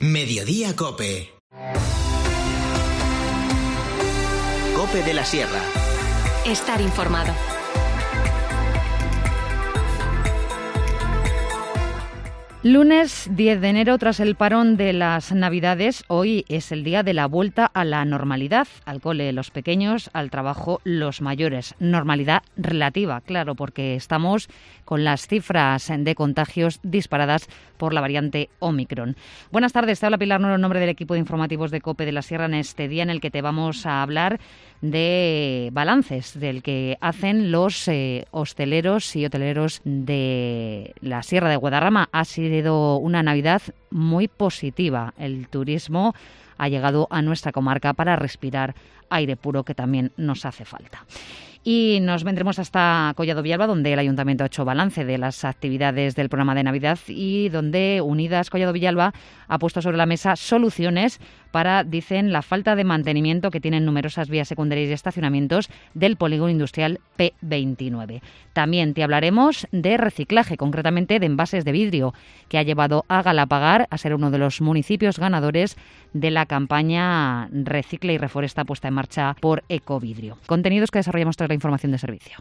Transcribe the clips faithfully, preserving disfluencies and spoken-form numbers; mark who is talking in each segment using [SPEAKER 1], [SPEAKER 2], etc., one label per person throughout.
[SPEAKER 1] Mediodía Cope. Cope de la Sierra.
[SPEAKER 2] Estar informado.
[SPEAKER 3] Lunes diez de enero, tras el parón de las Navidades, hoy es el día de la vuelta a la normalidad. Al cole los pequeños, al trabajo los mayores. Normalidad relativa, claro, porque estamos con las cifras de contagios disparadas por la variante Omicron. Buenas tardes, te habla Pilar Nuero en nombre del equipo de informativos de COPE de la Sierra en este día en el que te vamos a hablar de balances del que hacen los eh, hosteleros y hoteleros de la Sierra de Guadarrama. Ha sido una Navidad muy positiva. El turismo ha llegado a nuestra comarca para respirar aire puro, que también nos hace falta. Y nos vendremos hasta Collado Villalba, donde el Ayuntamiento ha hecho balance de las actividades del programa de Navidad y donde Unidas Collado Villalba ha puesto sobre la mesa soluciones para, dicen, la falta de mantenimiento que tienen numerosas vías secundarias y estacionamientos del polígono industrial P veintinueve. También te hablaremos de reciclaje, concretamente de envases de vidrio, que ha llevado a Galapagar a ser uno de los municipios ganadores de la campaña Recicla y Reforesta puesta en marcha por Ecovidrio. Contenidos que desarrollamos tras la información de servicio.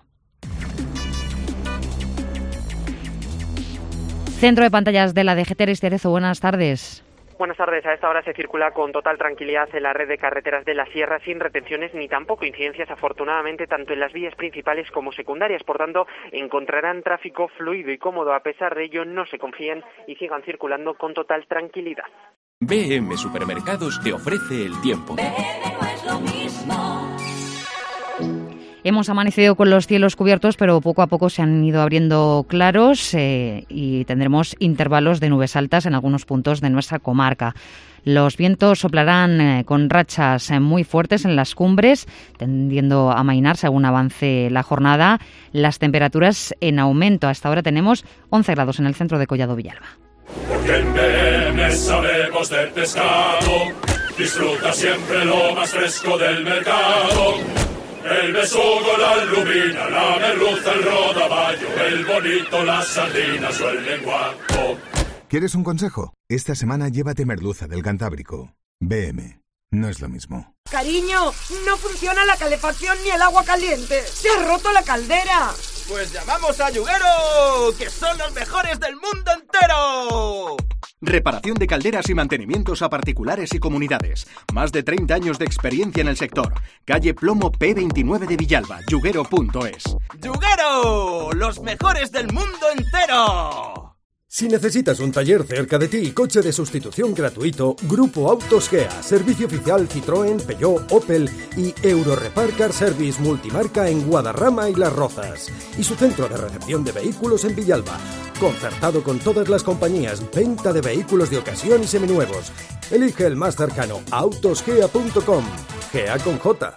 [SPEAKER 3] Centro de pantallas de la D G T, Aris Cerezo, buenas tardes.
[SPEAKER 4] Buenas tardes. A esta hora se circula con total tranquilidad en la red de carreteras de la Sierra, sin retenciones ni tampoco incidencias, afortunadamente, tanto en las vías principales como secundarias. Por tanto, encontrarán tráfico fluido y cómodo. A pesar de ello, no se confíen y sigan circulando con total tranquilidad.
[SPEAKER 5] B M Supermercados te ofrece el tiempo.
[SPEAKER 2] B M no es lo mismo.
[SPEAKER 3] Hemos amanecido con los cielos cubiertos, pero poco a poco se han ido abriendo claros eh, y tendremos intervalos de nubes altas en algunos puntos de nuestra comarca. Los vientos soplarán eh, con rachas eh, muy fuertes en las cumbres, tendiendo a amainar según avance la jornada. Las temperaturas en aumento. Hasta ahora tenemos once grados en el centro de Collado Villalba.
[SPEAKER 6] Porque en B M sabemos de pescado, disfruta siempre lo más fresco del mercado. El besugo, la lubina, la merluza, el rodaballo, el bonito, las sardinas o el lenguaco.
[SPEAKER 7] ¿Quieres un consejo? Esta semana llévate merluza del Cantábrico. B M, no es lo mismo.
[SPEAKER 8] Cariño, no funciona la calefacción ni el agua caliente. ¡Se ha roto la caldera!
[SPEAKER 9] Pues llamamos a Yuguero, que son los mejores del mundo entero.
[SPEAKER 10] Reparación de calderas y mantenimientos a particulares y comunidades. Más de treinta años de experiencia en el sector. Calle Plomo P veintinueve de Villalba, yuguero punto es.
[SPEAKER 9] ¡Yuguero! ¡Los mejores del mundo entero!
[SPEAKER 11] Si necesitas un taller cerca de ti y coche de sustitución gratuito, Grupo Autos Gea, servicio oficial Citroën, Peugeot, Opel y Eurorepar Car Service multimarca en Guadarrama y Las Rozas. Y su centro de recepción de vehículos en Villalba, concertado con todas las compañías, venta de vehículos de ocasión y seminuevos. Elige el más cercano, autosgea punto com. Gea con J.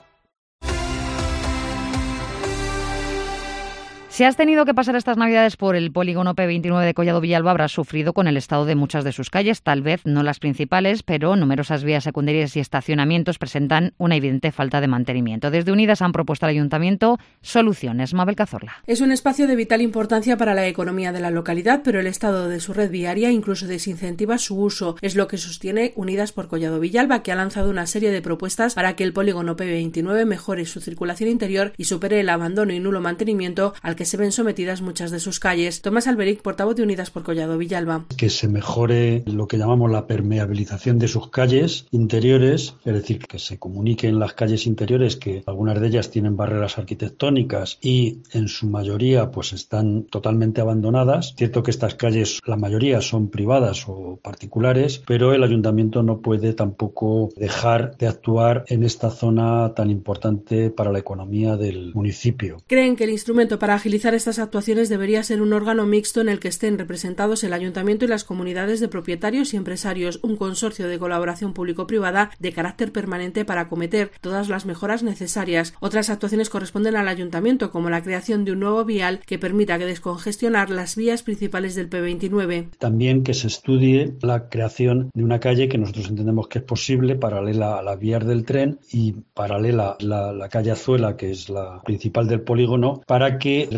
[SPEAKER 3] Si has tenido que pasar estas Navidades por el polígono P veintinueve de Collado Villalba, habrás sufrido con el estado de muchas de sus calles, tal vez no las principales, pero numerosas vías secundarias y estacionamientos presentan una evidente falta de mantenimiento. Desde Unidas han propuesto al Ayuntamiento soluciones. Mabel Cazorla.
[SPEAKER 12] Es un espacio de vital importancia para la economía de la localidad, pero el estado de su red viaria incluso desincentiva su uso. Es lo que sostiene Unidas por Collado Villalba, que ha lanzado una serie de propuestas para que el polígono P veintinueve mejore su circulación interior y supere el abandono y nulo mantenimiento al que se ven sometidas muchas de sus calles. Tomás Alberic, portavoz de Unidas por Collado Villalba.
[SPEAKER 13] Que se mejore lo que llamamos la permeabilización de sus calles interiores, es decir, que se comunique en las calles interiores, que algunas de ellas tienen barreras arquitectónicas y en su mayoría pues están totalmente abandonadas. Cierto que estas calles, la mayoría son privadas o particulares, pero el ayuntamiento no puede tampoco dejar de actuar en esta zona tan importante para la economía del municipio.
[SPEAKER 12] Creen que el instrumento para agilizar estas actuaciones debería ser un órgano mixto en el que estén representados el ayuntamiento y las comunidades de propietarios y empresarios, un consorcio de colaboración público-privada de carácter permanente para acometer todas las mejoras necesarias. Otras actuaciones corresponden al ayuntamiento, como la creación de un nuevo vial que permita que descongestionar las vías principales del P veintinueve.
[SPEAKER 13] También que se estudie la creación de una calle que nosotros entendemos que es posible, paralela a las vías del tren y paralela a la, la calle Azuela, que es la principal del polígono, para que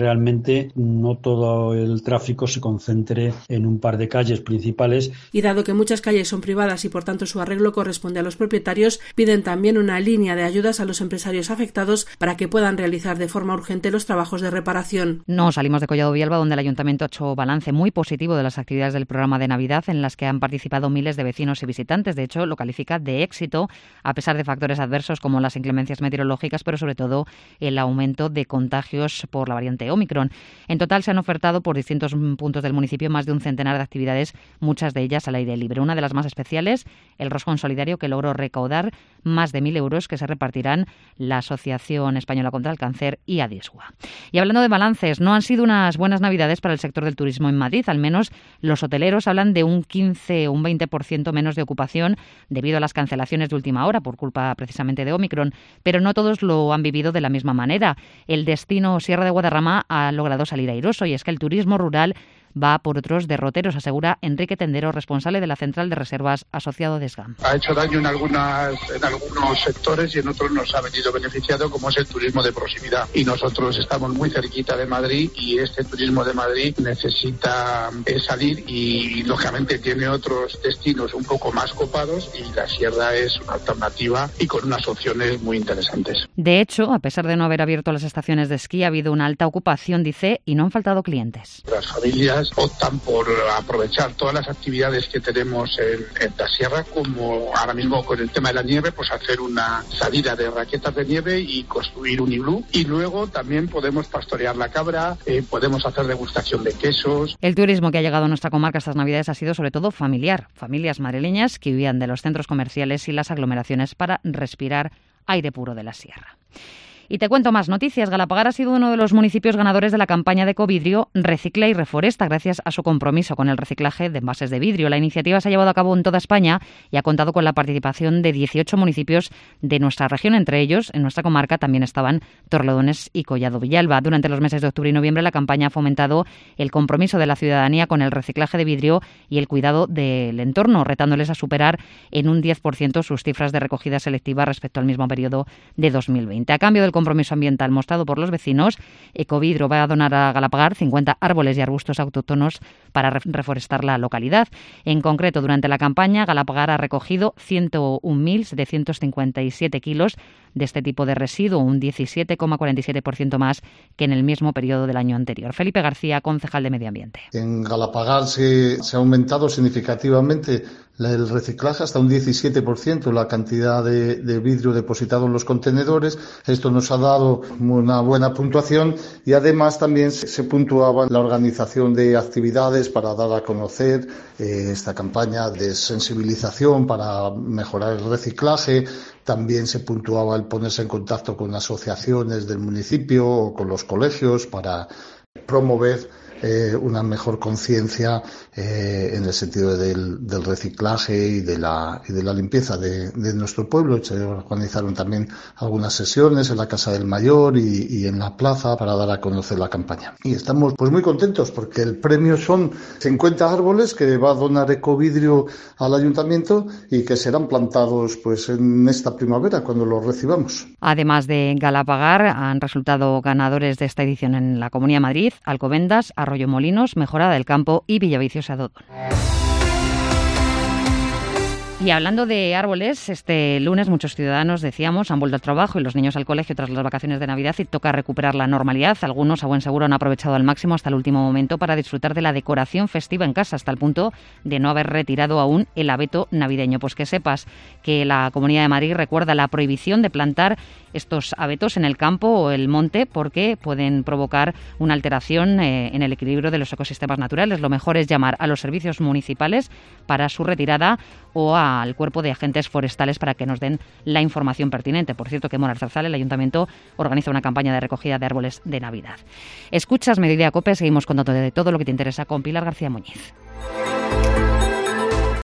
[SPEAKER 13] realmente no todo el tráfico se concentre en un par de calles principales.
[SPEAKER 12] Y dado que muchas calles son privadas y por tanto su arreglo corresponde a los propietarios, piden también una línea de ayudas a los empresarios afectados para que puedan realizar de forma urgente los trabajos de reparación.
[SPEAKER 3] No salimos de Collado Villalba, donde el Ayuntamiento ha hecho balance muy positivo de las actividades del programa de Navidad en las que han participado miles de vecinos y visitantes. De hecho, lo califica de éxito a pesar de factores adversos como las inclemencias meteorológicas, pero sobre todo el aumento de contagios por la variante Ómicron. En total se han ofertado por distintos puntos del municipio más de un centenar de actividades, muchas de ellas al aire libre. Una de las más especiales, el Roscón Solidario, que logró recaudar más de mil euros que se repartirán la Asociación Española contra el Cáncer y Adisua. Y hablando de balances, no han sido unas buenas navidades para el sector del turismo en Madrid. Al menos los hoteleros hablan de un quince o un veinte por ciento menos de ocupación debido a las cancelaciones de última hora por culpa precisamente de Ómicron, pero no todos lo han vivido de la misma manera. El destino Sierra de Guadarrama ha logrado salir airoso, y es que el turismo rural va por otros derroteros, asegura Enrique Tendero, responsable de la Central de Reservas asociado de SGAM.
[SPEAKER 14] Ha hecho daño en, algunas, en algunos sectores y en otros nos ha venido beneficiado, como es el turismo de proximidad. Y nosotros estamos muy cerquita de Madrid y este turismo de Madrid necesita eh, salir y, lógicamente, tiene otros destinos un poco más copados y la Sierra es una alternativa y con unas opciones muy interesantes.
[SPEAKER 3] De hecho, a pesar de no haber abierto las estaciones de esquí, ha habido una alta ocupación, dice, y no han faltado clientes.
[SPEAKER 14] Las familias optan por aprovechar todas las actividades que tenemos en, en la sierra, como ahora mismo con el tema de la nieve, pues hacer una salida de raquetas de nieve y construir un iglú. Y luego también podemos pastorear la cabra, eh, podemos hacer degustación de quesos.
[SPEAKER 3] El turismo que ha llegado a nuestra comarca estas Navidades ha sido sobre todo familiar. Familias madrileñas que huían de los centros comerciales y las aglomeraciones para respirar aire puro de la sierra. Y te cuento más noticias. Galapagar ha sido uno de los municipios ganadores de la campaña de Ecovidrio Recicla y Reforesta, gracias a su compromiso con el reciclaje de envases de vidrio. La iniciativa se ha llevado a cabo en toda España y ha contado con la participación de dieciocho municipios de nuestra región. Entre ellos, en nuestra comarca, también estaban Torrelodones y Collado Villalba. Durante los meses de octubre y noviembre, la campaña ha fomentado el compromiso de la ciudadanía con el reciclaje de vidrio y el cuidado del entorno, retándoles a superar en un diez por ciento sus cifras de recogida selectiva respecto al mismo periodo de dos mil veinte. A cambio del compromiso ambiental mostrado por los vecinos, Ecovidrio va a donar a Galapagar cincuenta árboles y arbustos autóctonos para reforestar la localidad. En concreto, durante la campaña, Galapagar ha recogido ciento un mil setecientos cincuenta y siete kilos de este tipo de residuo, un diecisiete coma cuarenta y siete por ciento más que en el mismo periodo del año anterior. Felipe García, concejal de Medio Ambiente.
[SPEAKER 15] En Galapagar se, se ha aumentado significativamente el reciclaje hasta un diecisiete por ciento la cantidad de, de vidrio depositado en los contenedores. Esto nos ha dado una buena puntuación y además también se, se puntuaba la organización de actividades para dar a conocer eh, esta campaña de sensibilización para mejorar el reciclaje. También se puntuaba el ponerse en contacto con asociaciones del municipio o con los colegios para promover Eh, una mejor conciencia eh, en el sentido del, del reciclaje y de la, y de la limpieza de, de nuestro pueblo. Se organizaron también algunas sesiones en la Casa del Mayor y, y en la plaza para dar a conocer la campaña. Y estamos pues muy contentos porque el premio son cincuenta árboles que va a donar Ecovidrio al ayuntamiento y que serán plantados pues en esta primavera cuando los recibamos.
[SPEAKER 3] Además de Galapagar, han resultado ganadores de esta edición en la Comunidad de Madrid, Alcobendas, Arroyo Molinos, Mejorada del Campo y Villaviciosa de Odón. Y hablando de árboles, este lunes muchos ciudadanos, decíamos, han vuelto al trabajo y los niños al colegio tras las vacaciones de Navidad y toca recuperar la normalidad. Algunos, a buen seguro, han aprovechado al máximo hasta el último momento para disfrutar de la decoración festiva en casa, hasta el punto de no haber retirado aún el abeto navideño. Pues que sepas que la Comunidad de Madrid recuerda la prohibición de plantar estos abetos en el campo o el monte porque pueden provocar una alteración eh, en el equilibrio de los ecosistemas naturales. Lo mejor es llamar a los servicios municipales para su retirada o al cuerpo de agentes forestales para que nos den la información pertinente. Por cierto, que en Monarzarzal el Ayuntamiento organiza una campaña de recogida de árboles de Navidad. Escuchas Mediodía Cope, seguimos contando de todo lo que te interesa con Pilar García Muñiz.